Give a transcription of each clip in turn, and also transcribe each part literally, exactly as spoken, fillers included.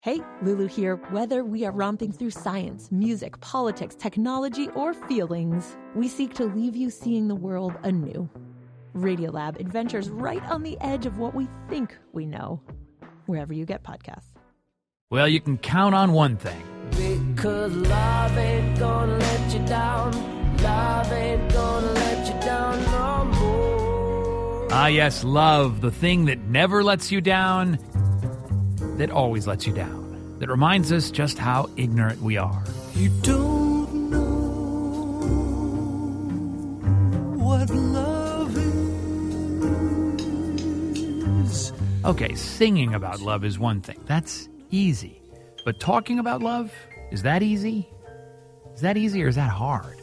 Hey, Lulu here. Whether we are romping through science, music, politics, technology, or feelings, we seek to leave you seeing the world anew. Radiolab adventures right on the edge of what we think we know, wherever you get podcasts. Well, you can count on one thing. Because love ain't gonna let you down. Love ain't gonna let you down no more. Ah, yes, love, the thing that never lets you down, that always lets you down, that reminds us just how ignorant we are. You don't know what love is. Okay, singing about love is one thing. That's easy. But talking about love, is that easy? Is that easy or is that hard?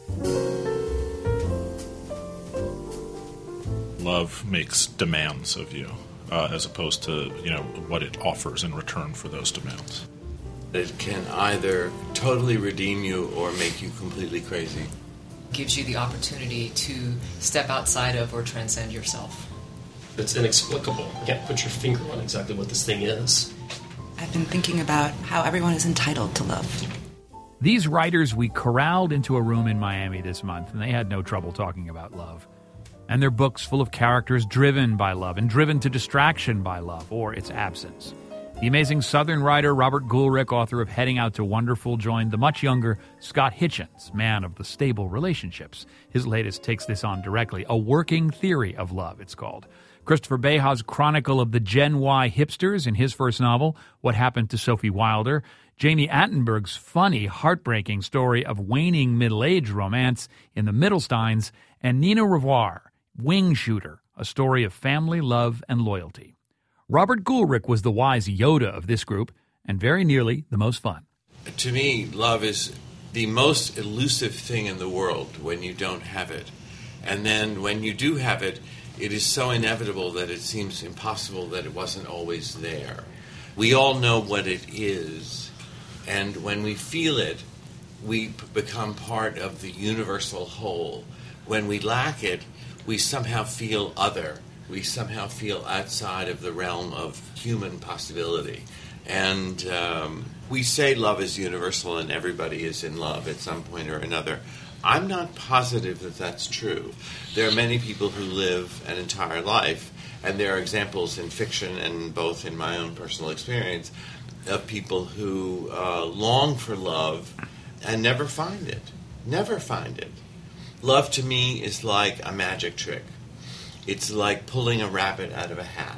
Love makes demands of you. Uh, as opposed to, you know, what it offers in return for those demands. It can either totally redeem you or make you completely crazy. Gives you the opportunity to step outside of or transcend yourself. It's inexplicable. You can't put your finger on exactly what this thing is. I've been thinking about how everyone is entitled to love. These writers we corralled into a room in Miami this month, and they had no trouble talking about love. And their books full of characters driven by love and driven to distraction by love or its absence. The amazing Southern writer Robert Goulrick, author of Heading Out to Wonderful, joined the much younger Scott Hitchens, man of the stable relationships. His latest takes this on directly. A Working Theory of Love, it's called. Christopher Beha's chronicle of the Gen Y hipsters in his first novel, What Happened to Sophie Wilder. Jamie Attenberg's funny, heartbreaking story of waning middle-age romance in The Middlesteins. And Nina Revoir, Wing Shooter, a story of family, love, and loyalty. Robert Goulrick was the wise Yoda of this group, and very nearly the most fun. To me, love is the most elusive thing in the world when you don't have it. And then when you do have it, it is so inevitable that it seems impossible that it wasn't always there. We all know what it is, and when we feel it, we become part of the universal whole. When we lack it, we somehow feel other. We somehow feel outside of the realm of human possibility. And um, we say love is universal and everybody is in love at some point or another. I'm not positive that that's true. There are many people who live an entire life, and there are examples in fiction and both in my own personal experience of people who uh, long for love and never find it. Never find it. Love to me is like a magic trick. It's like pulling a rabbit out of a hat.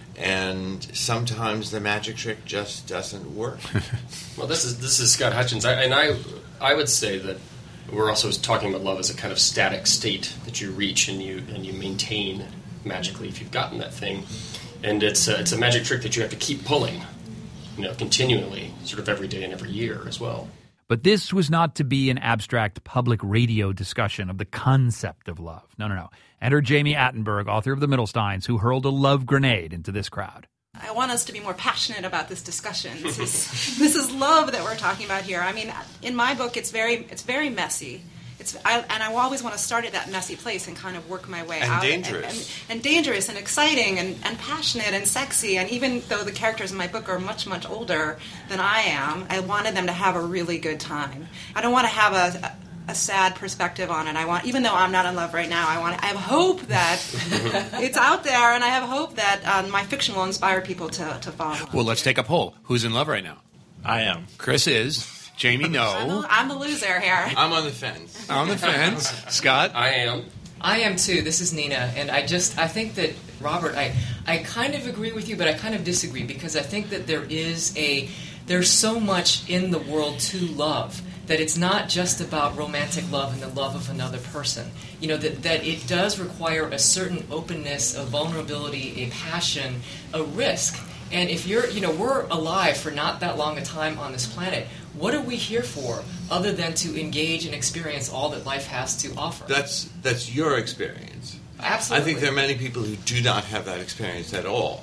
And sometimes the magic trick just doesn't work. Well, this is this is Scott Hitchens, I, and I I would say that we're also talking about love as a kind of static state that you reach and you and you maintain magically if you've gotten that thing. And it's a, it's a magic trick that you have to keep pulling, you know, continually, sort of every day and every year as well. But this was not to be an abstract public radio discussion of the concept of love. No, no, no. Enter Jamie Attenberg, author of The Middlesteins, who hurled a love grenade into this crowd. I want us to be more passionate about this discussion. This is this is love that we're talking about here. I mean, in my book, it's very it's very messy. It's I, and I always want to start at that messy place and kind of work my way and out. Dangerous. And, and, and dangerous and exciting and, and passionate and sexy. And even though the characters in my book are much, much older than I am, I wanted them to have a really good time. I don't want to have a, a sad perspective on it. I want, even though I'm not in love right now, I want I have hope that it's out there, and I have hope that um, my fiction will inspire people to, to fall in love. Well, let's take a poll. Who's in love right now? I am. Chris is. Jamie, no. I'm the, I'm the loser here. I'm on the fence. On the fence. Scott? I am. I am too. This is Nina, and I just I think that Robert, I I kind of agree with you, but I kind of disagree because I think that there is a there's so much in the world to love that it's not just about romantic love and the love of another person. You know, that that it does require a certain openness, a vulnerability, a passion, a risk. And if you're, you know, we're alive for not that long a time on this planet. What are we here for other than to engage and experience all that life has to offer? That's that's your experience. Absolutely. I think there are many people who do not have that experience at all.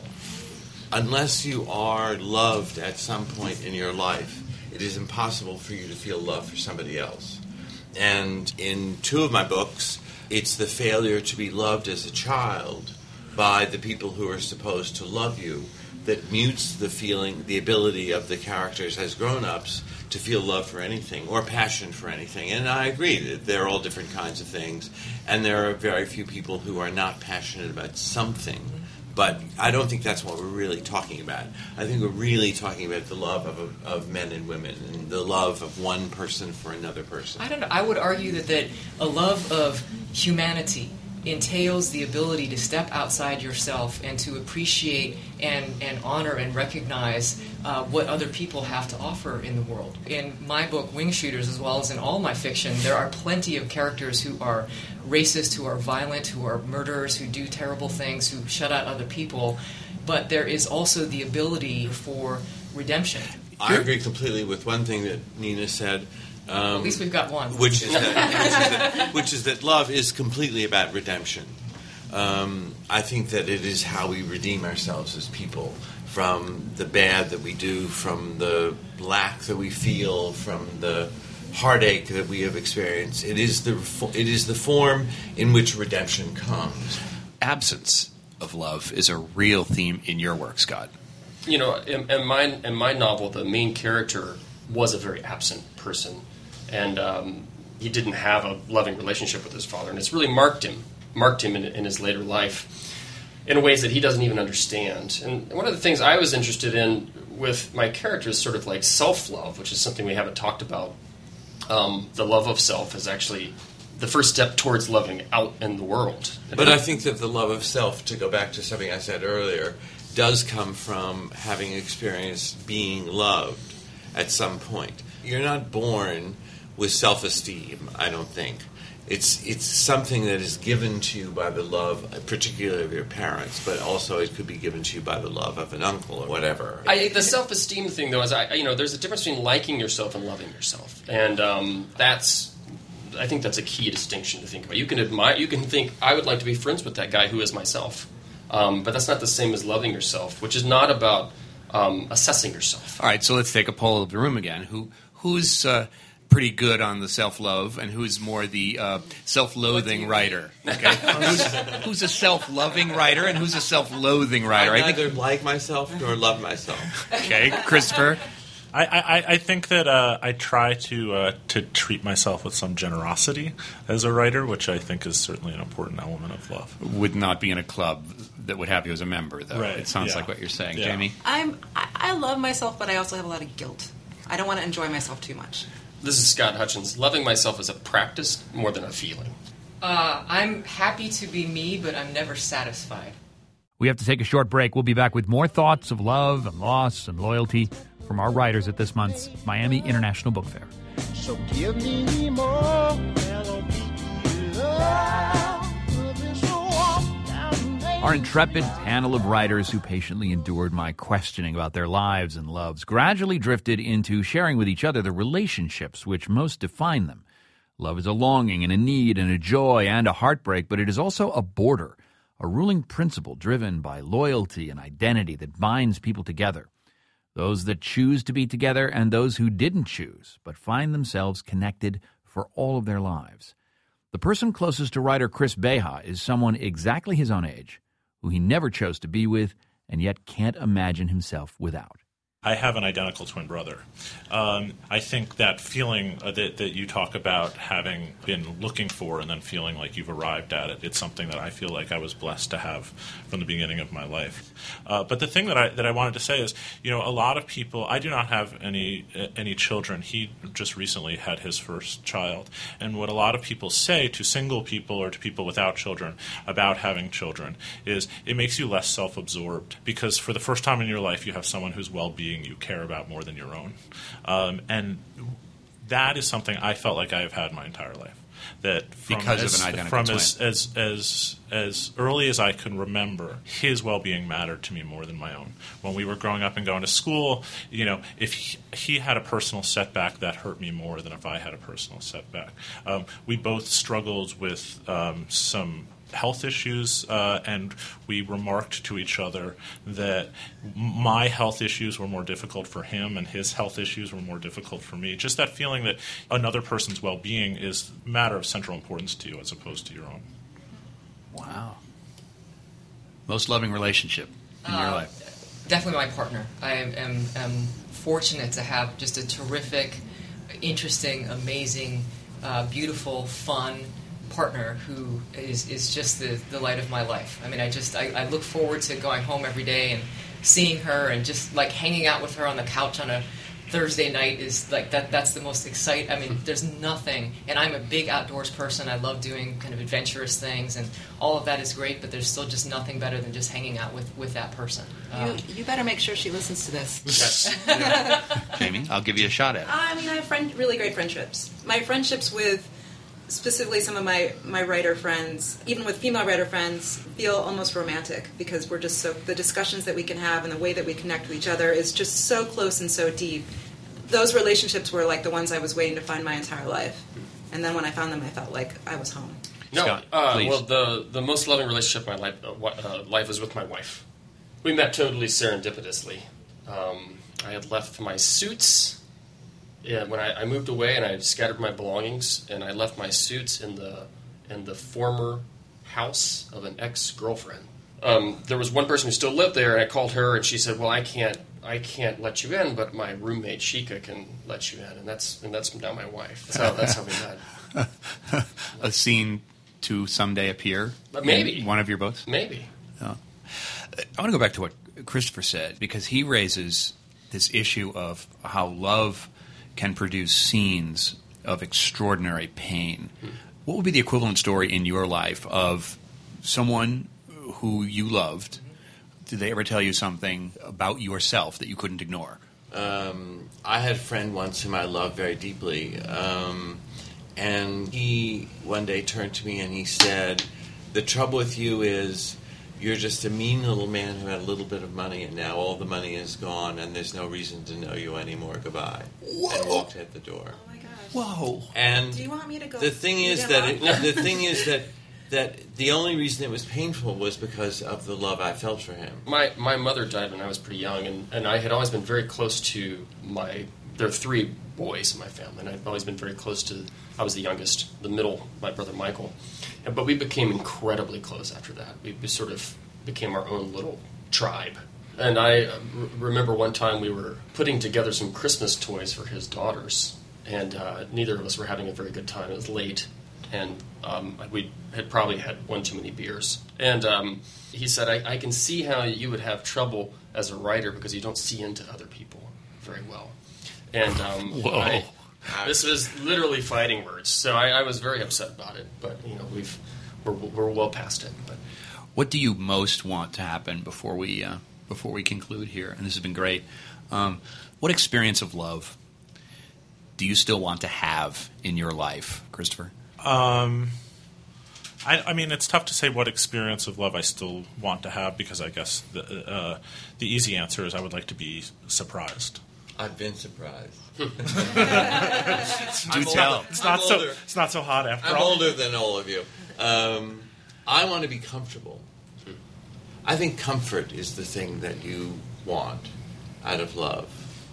Unless you are loved at some point in your life, it is impossible for you to feel love for somebody else. And in two of my books, it's the failure to be loved as a child by the people who are supposed to love you, that mutes the feeling, the ability of the characters as grown-ups to feel love for anything or passion for anything. And I agree that they're all different kinds of things, and there are very few people who are not passionate about something. But I don't think that's what we're really talking about. I think we're really talking about the love of, of men and women and the love of one person for another person. I don't know. I would argue that, that a love of humanity entails the ability to step outside yourself and to appreciate and, and honor and recognize uh, what other people have to offer in the world. In my book, Wing Shooters, as well as in all my fiction, there are plenty of characters who are racist, who are violent, who are murderers, who do terrible things, who shut out other people, but there is also the ability for redemption. I agree completely with one thing that Nina said. Um, At least we've got one. Which is, that, which, is that, which is that love is completely about redemption. Um, I think that it is how we redeem ourselves as people from the bad that we do, from the lack that we feel, from the heartache that we have experienced. It is the it is the form in which redemption comes. Absence of love is a real theme in your work, Scott. You know, in, in my in my novel, the main character was a very absent person, and um, he didn't have a loving relationship with his father, and it's really marked him, marked him in, in his later life in ways that he doesn't even understand. And one of the things I was interested in with my character is sort of like self-love, which is something we haven't talked about. Um, the love of self is actually the first step towards loving out in the world. But I think that the love of self, to go back to something I said earlier, does come from having experienced being loved at some point. You're not born with self-esteem, I don't think. It's it's something that is given to you by the love, particularly of your parents, but also it could be given to you by the love of an uncle or whatever. I, the self-esteem thing, though, is I, you know, there's a difference between liking yourself and loving yourself, and um, that's, I think that's a key distinction to think about. You can admire, you can think, I would like to be friends with that guy who is myself, um, but that's not the same as loving yourself, which is not about um, assessing yourself. All right, so let's take a poll of the room again. Who who's uh, pretty good on the self-love, and who's more the uh, self-loathing writer? Okay, who's, who's a self-loving writer, and who's a self-loathing writer? I I neither think. like myself nor love myself. Okay, Christopher. I, I, I think that uh, I try to uh, to treat myself with some generosity as a writer, which I think is certainly an important element of love. Would not be in a club that would have you as a member, though. Right, It sounds yeah. like what you're saying, Yeah. Jamie. I'm, I, I love myself, but I also have a lot of guilt. I don't want to enjoy myself too much. This is Scott Hutchins. Loving myself is a practice more than a feeling. Uh, I'm happy to be me, but I'm never satisfied. We have to take a short break. We'll be back with more thoughts of love and loss and loyalty from our writers at this month's Miami International Book Fair. So give me more melody, love. Our intrepid panel of writers who patiently endured my questioning about their lives and loves gradually drifted into sharing with each other the relationships which most define them. Love is a longing and a need and a joy and a heartbreak, but it is also a border, a ruling principle driven by loyalty and identity that binds people together. Those that choose to be together and those who didn't choose, but find themselves connected for all of their lives. The person closest to writer Chris Beha is someone exactly his own age, who he never chose to be with and yet can't imagine himself without. I have an identical twin brother. Um, I think that feeling uh, that, that you talk about having been looking for and then feeling like you've arrived at it, it's something that I feel like I was blessed to have from the beginning of my life. Uh, but the thing that I that I wanted to say is, you know, a lot of people, I do not have any uh, any children. He just recently had his first child. And what a lot of people say to single people or to people without children about having children is it makes you less self-absorbed, because for the first time in your life you have someone whose well-being you care about more than your own. Um, and that is something I felt like I have had my entire life. That from Because as, of an identical from twin. as, as as as early as I can remember, his well-being mattered to me more than my own. When we were growing up and going to school, you know, if he, he had a personal setback, that hurt me more than if I had a personal setback. Um, we both struggled with um, some health issues, uh, and we remarked to each other that my health issues were more difficult for him and his health issues were more difficult for me. Just that feeling that another person's well-being is a matter of central importance to you as opposed to your own. Wow. Most loving relationship in your Uh, life. definitely my partner. I am, am, am fortunate to have just a terrific, interesting, amazing, uh, beautiful, fun partner who is, is just the, the light of my life. I mean, I just I, I look forward to going home every day and seeing her and just like hanging out with her on the couch on a Thursday night is like that. That's the most exciting. I mean, there's nothing. And I'm a big outdoors person. I love doing kind of adventurous things, and all of that is great. But there's still just nothing better than just hanging out with, with that person. Um, You, you better make sure she listens to this. Yes. Jamie, I'll give you a shot at it. I mean, I have friend, really great friendships. My friendships with specifically some of my, my writer friends, even with female writer friends, feel almost romantic because we're just so, the discussions that we can have and the way that we connect with each other is just so close and so deep. Those relationships were like the ones I was waiting to find my entire life. And then when I found them, I felt like I was home. No, Scott, uh, please. well, the, the most loving relationship in my life, uh, wa- uh, life was with my wife. We met totally serendipitously. Um, I had left my suits. Yeah, when I, I moved away and I scattered my belongings, and I left my suits in the in the former house of an ex-girlfriend. Um, there was one person who still lived there, and I called her, and she said, "Well, I can't I can't let you in, but my roommate Sheikah can let you in," and that's and that's now my wife. So that's how we met. A scene to someday appear? But maybe. In one of your books? Maybe. Oh. I want to go back to what Christopher said, because he raises this issue of how love can produce scenes of extraordinary pain. Hmm. What would be the equivalent story in your life of someone who you loved? Did they ever tell you something about yourself that you couldn't ignore? Um, I had a friend once whom I loved very deeply, um, and he one day turned to me and he said, "The trouble with you is you're just a mean little man who had a little bit of money, and now all the money is gone, and there's no reason to know you anymore. Goodbye." Whoa. And walked out the door. Oh my gosh. Whoa! And Do you want me to go? the thing beat is him that up? it, the thing is that that the only reason it was painful was because of the love I felt for him. My my mother died when I was pretty young, and, and I had always been very close to my. There are three boys in my family, and I've always been very close to. I was the youngest, the middle, my brother Michael, and, but we became incredibly close after that. We, we sort of became our own little tribe. And I uh, r- remember one time we were putting together some Christmas toys for his daughters, and uh, neither of us were having a very good time. It was late, and um, we had probably had one too many beers. And um, he said, I, I can see how you would have trouble as a writer because you don't see into other people very well. And um, Whoa. I, this was literally fighting words, so I, I was very upset about it. But you know, we've we're, we're well past it. But What do you most want to happen before we uh, before we conclude here? And this has been great. Um, what experience of love do you still want to have in your life, Christopher? Um, I, I mean, it's tough to say what experience of love I still want to have, because I guess the, uh, the easy answer is I would like to be surprised. I've been surprised. Do I'm tell. older. It's not I'm so. older. It's not so hot after I'm all. older than all of you. Um, I want to be comfortable. I think comfort is the thing that you want out of love.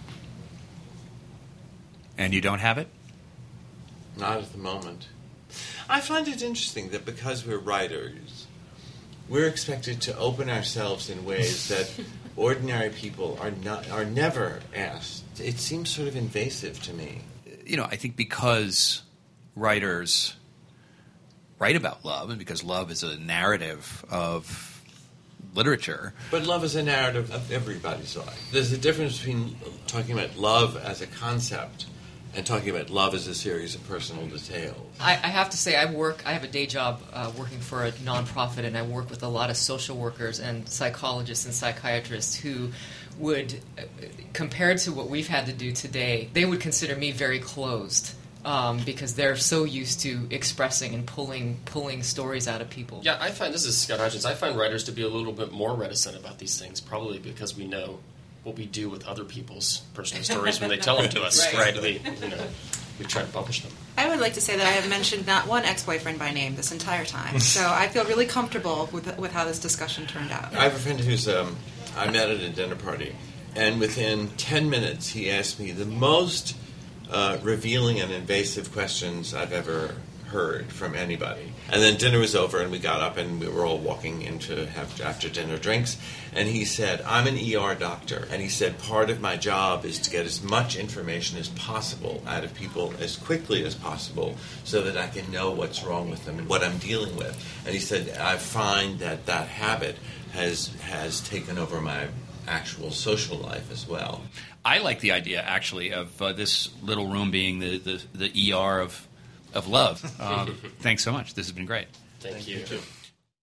And you don't have it? Not at the moment. I find it interesting that because we're writers, we're expected to open ourselves in ways that ordinary people are not are never asked. It seems sort of invasive to me. You know, I think because writers write about love, and because love is a narrative of literature. But love is a narrative of everybody's life. There's a difference between talking about love as a concept and talking about love as a series of personal details. I, I have to say, I work. I have a day job uh, working for a nonprofit, and I work with a lot of social workers and psychologists and psychiatrists who would, uh, compared to what we've had to do today, they would consider me very closed um, because they're so used to expressing and pulling pulling stories out of people. yeah, I find this is Scott Hutchins. I find writers to be a little bit more reticent about these things, probably because we know what we do with other people's personal stories when they tell them to us. Right. We, you know, we try to publish them. I would like to say that I have mentioned not one ex-boyfriend by name this entire time, so I feel really comfortable with with how this discussion turned out. I have a friend who's, um, I met at a dinner party, and within ten minutes he asked me the most uh, revealing and invasive questions I've ever heard from anybody. And then dinner was over, and we got up, and we were all walking in to have after dinner drinks. And he said, I'm an E R doctor. And he said, part of my job is to get as much information as possible out of people as quickly as possible so that I can know what's wrong with them and what I'm dealing with. And he said, I find that that habit has has taken over my actual social life as well. I like the idea, actually, of uh, this little room being the, the, the E R of, of love. Um, thanks so much. This has been great. Thank, Thank you. you too.